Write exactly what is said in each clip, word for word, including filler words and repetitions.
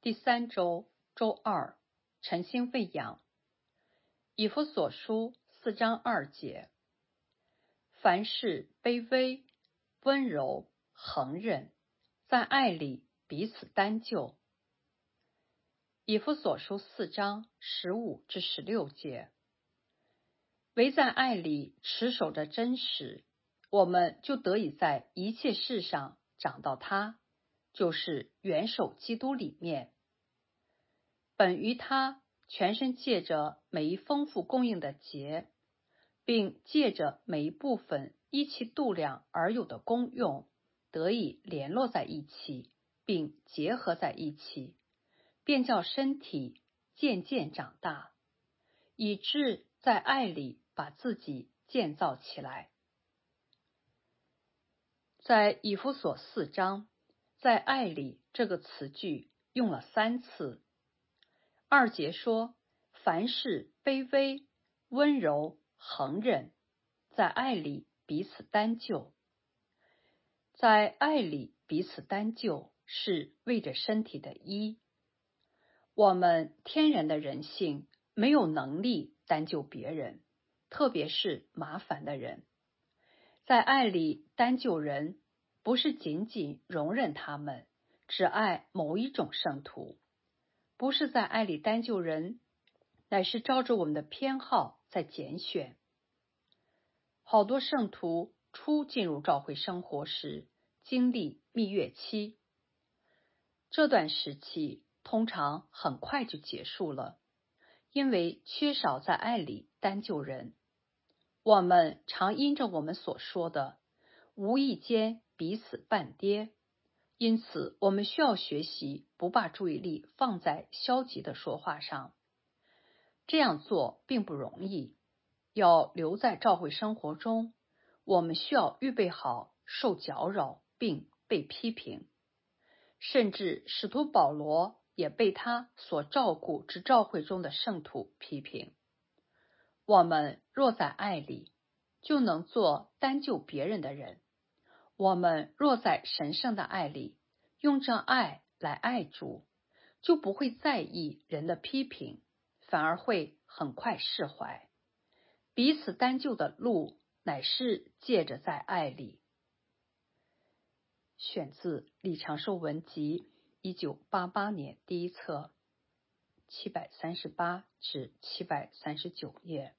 第三周周二，晨星喂养。以弗所书四章二节，凡事卑微、温柔、恒忍，在爱里彼此担救。以弗所书四章十五至十六节，唯在爱里持守着真实，我们就得以在一切事上长到他，就是元首基督里面。本于他全身借着每一丰富供应的节，并借着每一部分依其度量而有的功用，得以联络在一起，并结合在一起，便叫身体渐渐长大，以致在爱里把自己建造起来。在以弗所四章，在爱里这个词句用了三次。二节说，凡事卑微、温柔、恒忍，在爱里彼此担救。在爱里彼此担救，是为着身体的医。我们天然的人性没有能力担救别人，特别是麻烦的人。在爱里担救人，不是仅仅容忍他们，只爱某一种圣徒。不是在爱里担救人，乃是照着我们的偏好在拣选。好多圣徒初进入教会生活时，经历蜜月期，这段时期通常很快就结束了，因为缺少在爱里担救人。我们常因着我们所说的，无意间彼此绊跌。因此，我们需要学习不把注意力放在消极的说话上。这样做并不容易。要留在教会生活中，我们需要预备好受搅扰并被批评。甚至使徒保罗也被他所照顾之教会中的圣徒批评。我们若在爱里，就能做担救别人的人。我们若在神圣的爱里，用这爱来爱主，就不会在意人的批评，反而会很快释怀。彼此担救的路，乃是借着在爱里。选自《李长寿文集》一九八八年第一册七百三十八至七百三十九页。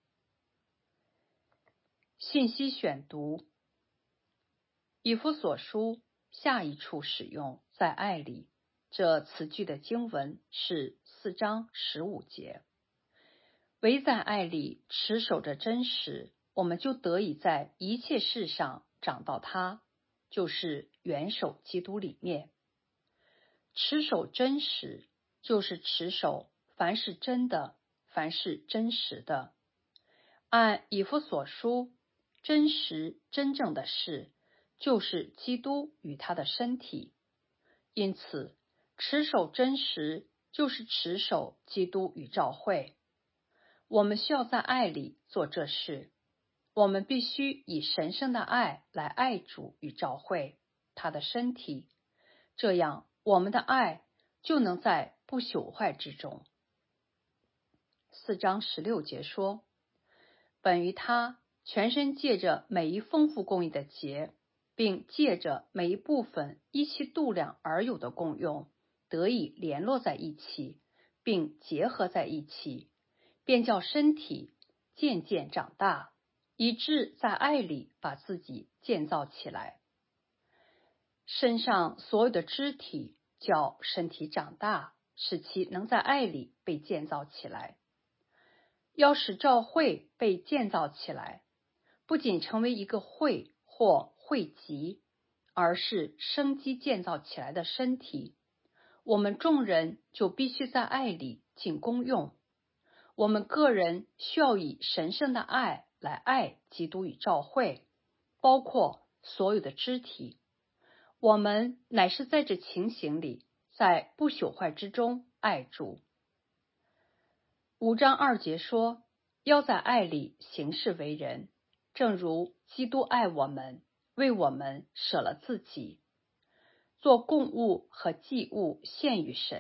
信息选读。以弗所书下一处使用在爱里这词句的经文是四章十五节。唯在爱里持守着真实，我们就得以在一切事上长到他，就是元首基督里面。持守真实，就是持守凡是真的，凡是真实的。按以弗所书，真实真正的事就是基督与他的身体。因此，持守真实就是持守基督与教会。我们需要在爱里做这事。我们必须以神圣的爱来爱主与教会，他的身体。这样，我们的爱就能在不朽坏之中。四章十六节说，本于他全身借着每一丰富供应的节，并借着每一部分依其度量而有的功用，得以联络在一起，并结合在一起，便叫身体渐渐长大，以致在爱里把自己建造起来。身上所有的肢体叫身体长大，使其能在爱里被建造起来。要使教会被建造起来，不仅成为一个会或会集，而是生机建造起来的身体，我们众人就必须在爱里尽功用。我们个人需要以神圣的爱来爱基督与教会，包括所有的肢体。我们乃是在这情形里，在不朽坏之中爱主。五章二节说，要在爱里行事为人，正如基督爱我们，为我们舍了自己，做供物和祭物献与神，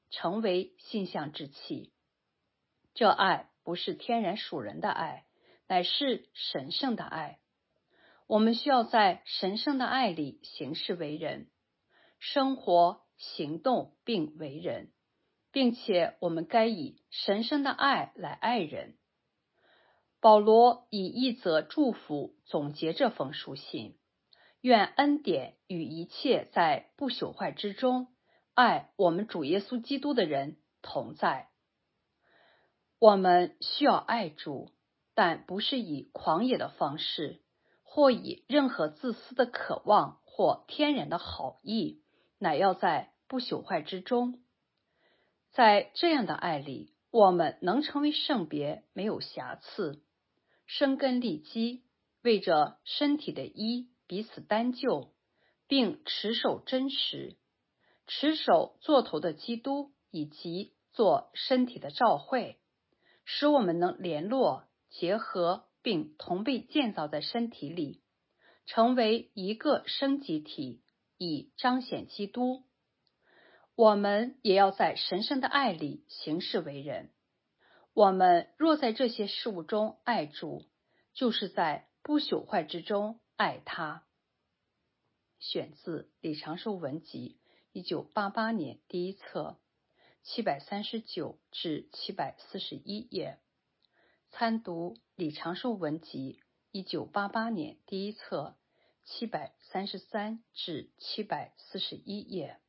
成为性相之气。这爱不是天然属人的爱，乃是神圣的爱。我们需要在神圣的爱里行事为人，生活、行动并为人，并且我们该以神圣的爱来爱人。保罗以一则祝福总结这封书信：愿恩典与一切在不朽坏之中爱我们主耶稣基督的人同在。我们需要爱主，但不是以狂野的方式，或以任何自私的渴望或天然的好意，乃要在不朽坏之中。在这样的爱里，我们能成为圣别，没有瑕疵，生根立基，为着身体的一彼此单就，并持守真实，持守做头的基督以及做身体的召会，使我们能联络、结合并同被建造在身体里，成为一个生机体，以彰显基督。我们也要在神圣的爱里行事为人。我们若在这些事物中爱主，就是在不朽坏之中爱他。选自李长寿文集，一九八八年第一册，七百三十九至七百四十一页。参读李长寿文集，一九八八年第一册，七百三十三至七百四十一页。